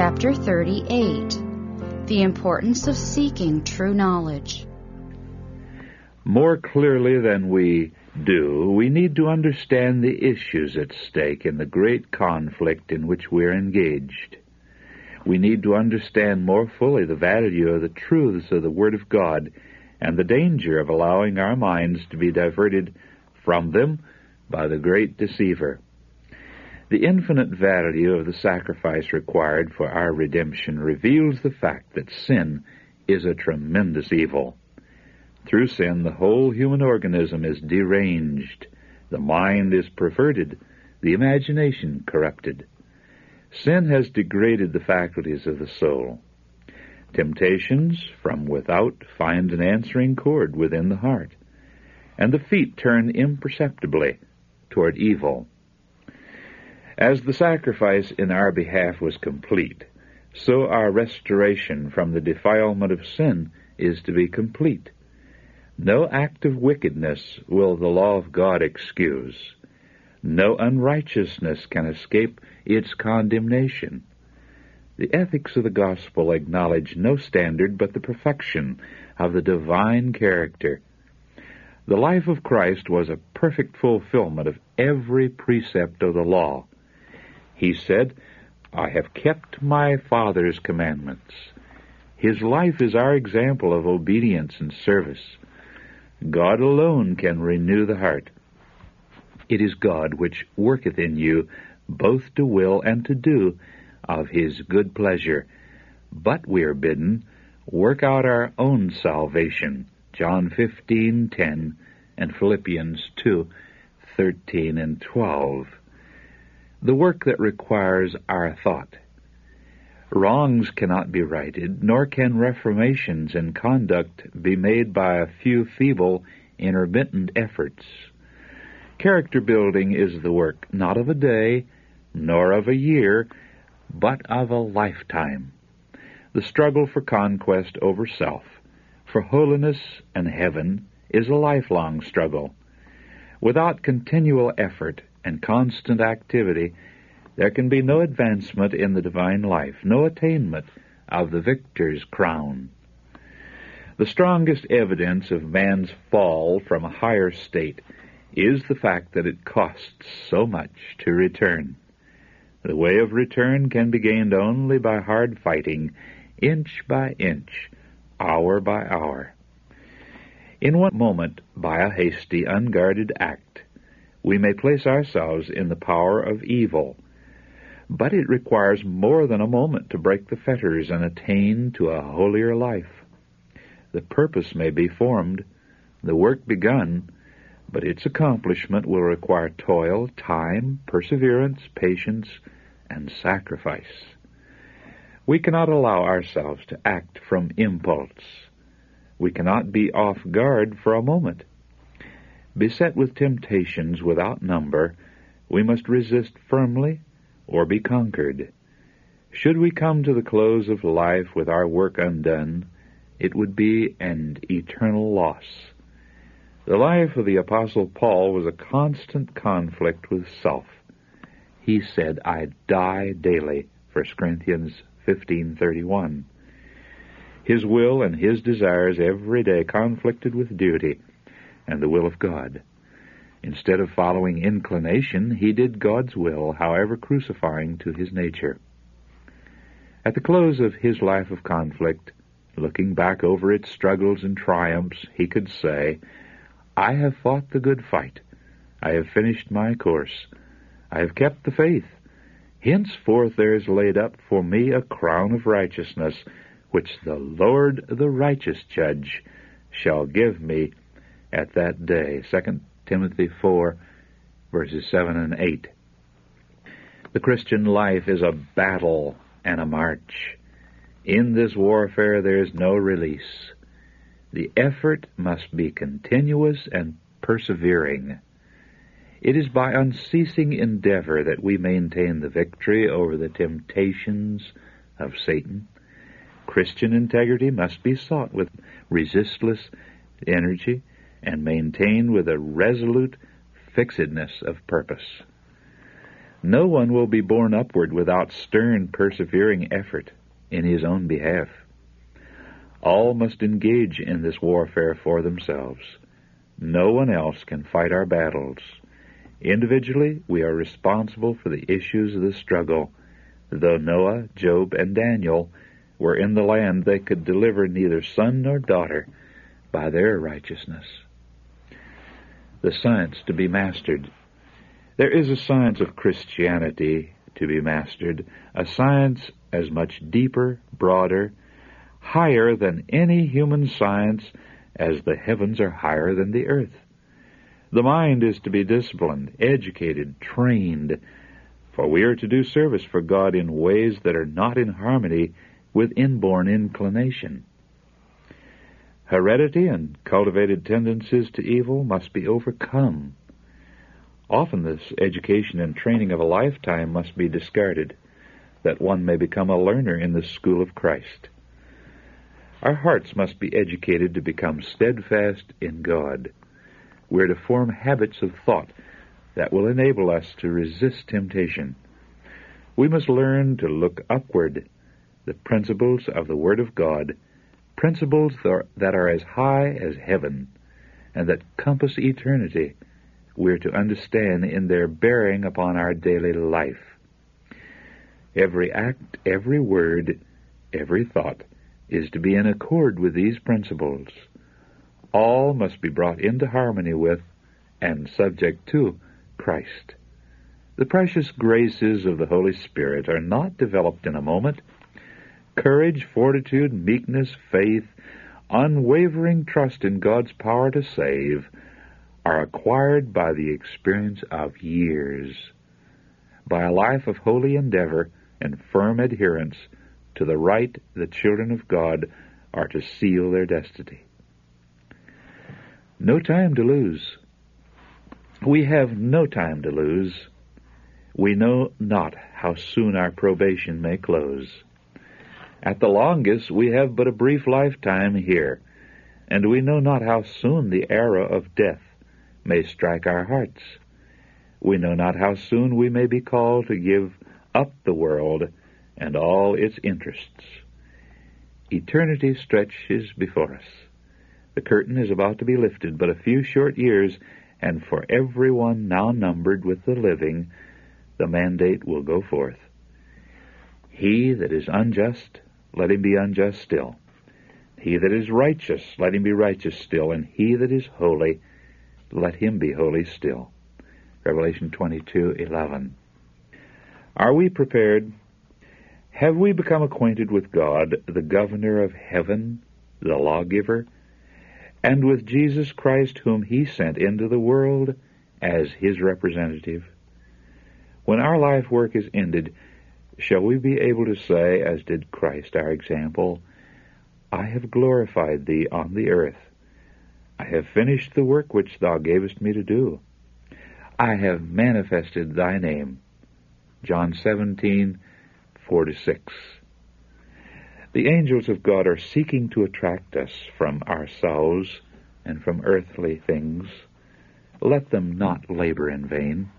Chapter 38. The Importance of Seeking True Knowledge. More clearly than we do, we need to understand the issues at stake in the great conflict in which we're engaged. We need to understand more fully the value of the truths of the Word of God and the danger of allowing our minds to be diverted from them by the great deceiver. The infinite value of the sacrifice required for our redemption reveals the fact that sin is a tremendous evil. Through sin, the whole human organism is deranged, the mind is perverted, the imagination corrupted. Sin has degraded the faculties of the soul. Temptations from without find an answering chord within the heart, and the feet turn imperceptibly toward evil. As the sacrifice in our behalf was complete, so our restoration from the defilement of sin is to be complete. No act of wickedness will the law of God excuse. No unrighteousness can escape its condemnation. The ethics of the gospel acknowledge no standard but the perfection of the divine character. The life of Christ was a perfect fulfillment of every precept of the law. He said, "I have kept my Father's commandments." His life is our example of obedience and service. God alone can renew the heart. It is God which worketh in you both to will and to do of His good pleasure. But we are bidden, work out our own salvation, John 15:10 and Philippians 2:13 and 12. The work that requires our thought. Wrongs cannot be righted, nor can reformations in conduct be made by a few feeble, intermittent efforts. Character building is the work not of a day, nor of a year, but of a lifetime. The struggle for conquest over self, for holiness and heaven, is a lifelong struggle. Without continual effort and constant activity, there can be no advancement in the divine life, no attainment of the victor's crown. The strongest evidence of man's fall from a higher state is the fact that it costs so much to return. The way of return can be gained only by hard fighting, inch by inch, hour by hour. In one moment, by a hasty, unguarded act, we may place ourselves in the power of evil, but it requires more than a moment to break the fetters and attain to a holier life. The purpose may be formed, the work begun, but its accomplishment will require toil, time, perseverance, patience, and sacrifice. We cannot allow ourselves to act from impulse. We cannot be off guard for a moment. Beset with temptations without number, we must resist firmly or be conquered. Should we come to the close of life with our work undone, it would be an eternal loss. The life of the Apostle Paul was a constant conflict with self. He said, "I die daily," 1 Corinthians 15:31. His will and his desires every day conflicted with duty and the will of God. Instead of following inclination, he did God's will, however crucifying to his nature. At the close of his life of conflict, looking back over its struggles and triumphs, he could say, "I have fought the good fight. I have finished my course. I have kept the faith. Henceforth there is laid up for me a crown of righteousness, which the Lord, the righteous judge, shall give me at that day." 2 Timothy 4, verses 7 and 8. The Christian life is a battle and a march. In this warfare there is no release. The effort must be continuous and persevering. It is by unceasing endeavor that we maintain the victory over the temptations of Satan. Christian integrity must be sought with resistless energy and maintained with a resolute fixedness of purpose. No one will be borne upward without stern, persevering effort in his own behalf. All must engage in this warfare for themselves. No one else can fight our battles. Individually, we are responsible for the issues of the struggle. Though Noah, Job, and Daniel were in the land, they could deliver neither son nor daughter by their righteousness. The science to be mastered. There is a science of Christianity to be mastered, a science as much deeper, broader, higher than any human science as the heavens are higher than the earth. The mind is to be disciplined, educated, trained, for we are to do service for God in ways that are not in harmony with inborn inclination. Heredity and cultivated tendencies to evil must be overcome. Often this education and training of a lifetime must be discarded, that one may become a learner in the school of Christ. Our hearts must be educated to become steadfast in God. We are to form habits of thought that will enable us to resist temptation. We must learn to look upward, the principles of the Word of God, principles that are as high as heaven, and that compass eternity. We are to understand in their bearing upon our daily life. Every act, every word, every thought is to be in accord with these principles. All must be brought into harmony with and subject to Christ. The precious graces of the Holy Spirit are not developed in a moment. Courage, fortitude, meekness, faith, unwavering trust in God's power to save are acquired by the experience of years, by a life of holy endeavor and firm adherence to the right the children of God are to seal their destiny. No time to lose. We have no time to lose. We know not how soon our probation may close. At the longest, we have but a brief lifetime here, and we know not how soon the arrow of death may strike our hearts. We know not how soon we may be called to give up the world and all its interests. Eternity stretches before us. The curtain is about to be lifted but a few short years, and for every one now numbered with the living, the mandate will go forth. He that is unjust, let him be unjust still. He that is righteous, let him be righteous still. And he that is holy, let him be holy still. Revelation 22:11. Are we prepared? Have we become acquainted with God, the governor of heaven, the lawgiver, and with Jesus Christ, whom he sent into the world as his representative? When our life work is ended, shall we be able to say, as did Christ, our example, I have glorified thee on the earth. I have finished the work which thou gavest me to do. I have manifested thy name. John 17:4-6. The angels of God are seeking to attract us from ourselves and from earthly things. Let them not labor in vain.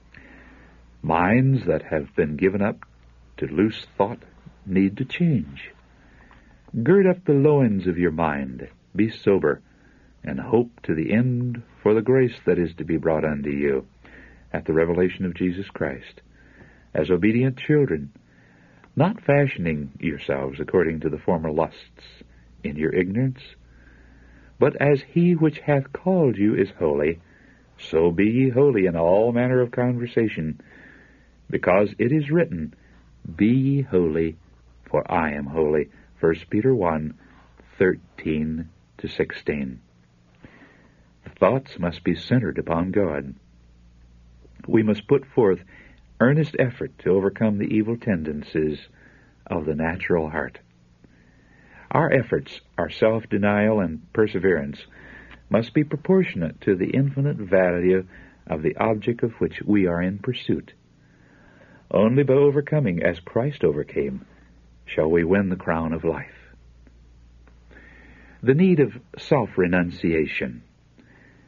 Minds that have been given up to loose thought need to change. Gird up the loins of your mind, be sober, and hope to the end for the grace that is to be brought unto you at the revelation of Jesus Christ, as obedient children, not fashioning yourselves according to the former lusts in your ignorance, but as he which hath called you is holy, so be ye holy in all manner of conversation, because it is written, Be ye holy, for I am holy. 1 Peter 1:13-16. The thoughts must be centered upon God. We must put forth earnest effort to overcome the evil tendencies of the natural heart. Our efforts, our self-denial and perseverance, must be proportionate to the infinite value of the object of which we are in pursuit. Only by overcoming as Christ overcame shall we win the crown of life. The need of self-renunciation.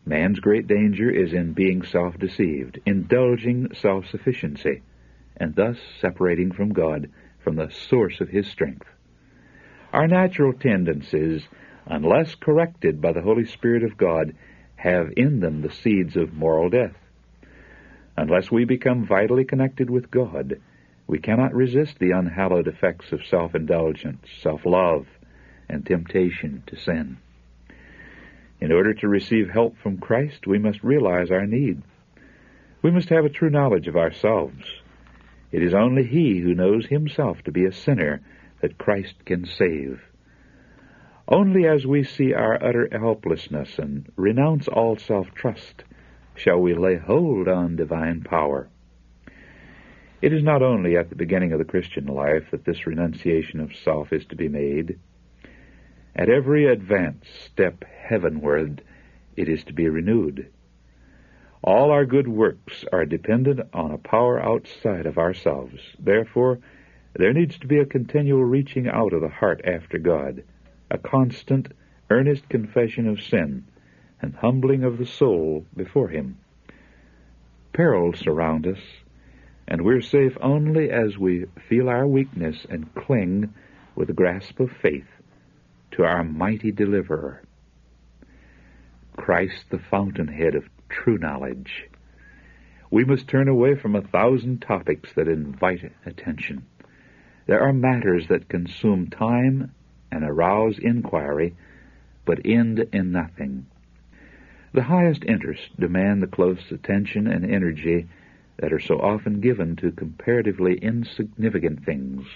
Man's great danger is in being self-deceived, indulging self-sufficiency, and thus separating from God, from the source of his strength. Our natural tendencies, unless corrected by the Holy Spirit of God, have in them the seeds of moral death. Unless we become vitally connected with God, we cannot resist the unhallowed effects of self-indulgence, self-love, and temptation to sin. In order to receive help from Christ, we must realize our need. We must have a true knowledge of ourselves. It is only he who knows himself to be a sinner that Christ can save. Only as we see our utter helplessness and renounce all self-trust shall we lay hold on divine power. It is not only at the beginning of the Christian life that this renunciation of self is to be made. At every advance step heavenward, it is to be renewed. All our good works are dependent on a power outside of ourselves. Therefore, there needs to be a continual reaching out of the heart after God, a constant, earnest confession of sin, and humbling of the soul before him. Perils surround us, and we're safe only as we feel our weakness and cling with a grasp of faith to our mighty deliverer, Christ, the fountainhead of true knowledge. We must turn away from 1,000 topics that invite attention. There are matters that consume time and arouse inquiry, but end in nothing. The highest interests demand the close attention and energy that are so often given to comparatively insignificant things.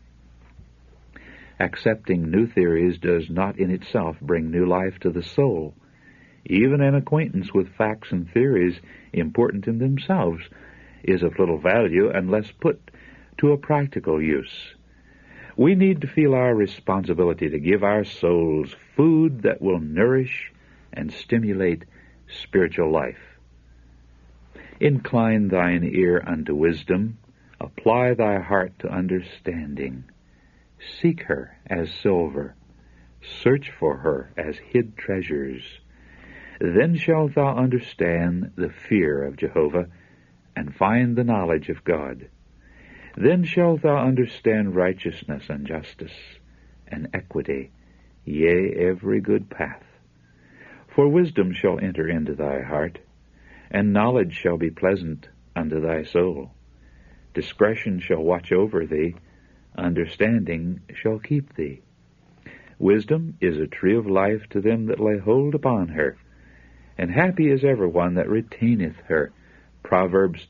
Accepting new theories does not in itself bring new life to the soul. Even an acquaintance with facts and theories important in themselves is of little value unless put to a practical use. We need to feel our responsibility to give our souls food that will nourish and stimulate spiritual life. Incline thine ear unto wisdom, apply thy heart to understanding. Seek her as silver, search for her as hid treasures. Then shalt thou understand the fear of Jehovah, and find the knowledge of God. Then shalt thou understand righteousness and justice, and equity, yea, every good path. For wisdom shall enter into thy heart, and knowledge shall be pleasant unto thy soul. Discretion shall watch over thee, understanding shall keep thee. Wisdom is a tree of life to them that lay hold upon her, and happy is every one that retaineth her. Proverbs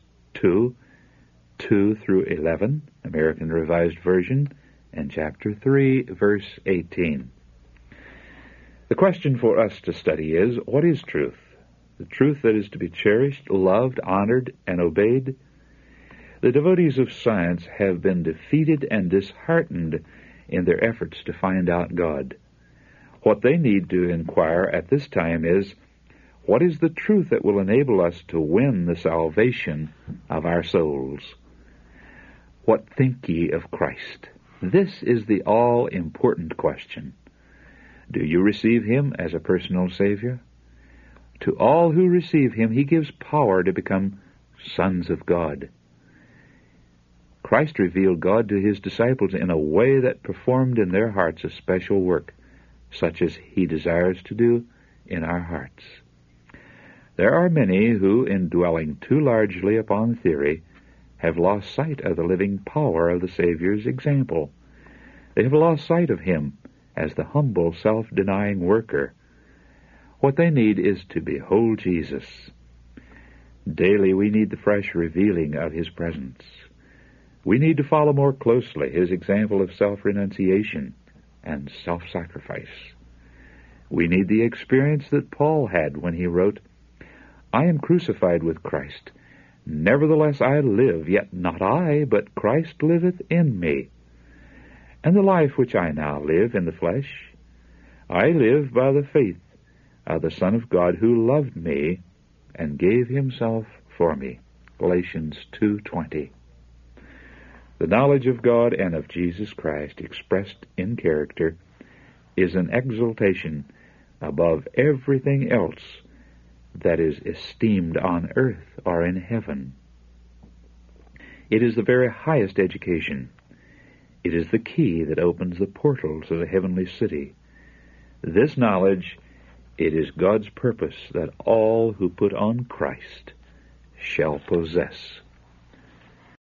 2:2-11, American Revised Version, and chapter 3, verse 18. The question for us to study is, what is truth? The truth that is to be cherished, loved, honored, and obeyed? The devotees of science have been defeated and disheartened in their efforts to find out God. What they need to inquire at this time is, what is the truth that will enable us to win the salvation of our souls? What think ye of Christ? This is the all-important question. Do you receive him as a personal Savior? To all who receive him, he gives power to become sons of God. Christ revealed God to his disciples in a way that performed in their hearts a special work, such as he desires to do in our hearts. There are many who, in dwelling too largely upon theory, have lost sight of the living power of the Savior's example. They have lost sight of him as the humble, self-denying worker. What they need is to behold Jesus. Daily we need the fresh revealing of his presence. We need to follow more closely his example of self-renunciation and self-sacrifice. We need the experience that Paul had when he wrote, I am crucified with Christ. Nevertheless I live, yet not I, but Christ liveth in me. And the life which I now live in the flesh, I live by the faith of the Son of God who loved me and gave himself for me. Galatians 2:20. The knowledge of God and of Jesus Christ, expressed in character, is an exaltation above everything else that is esteemed on earth or in heaven. It is the very highest education. It is the key that opens the portal to the heavenly city. This knowledge, it is God's purpose that all who put on Christ shall possess.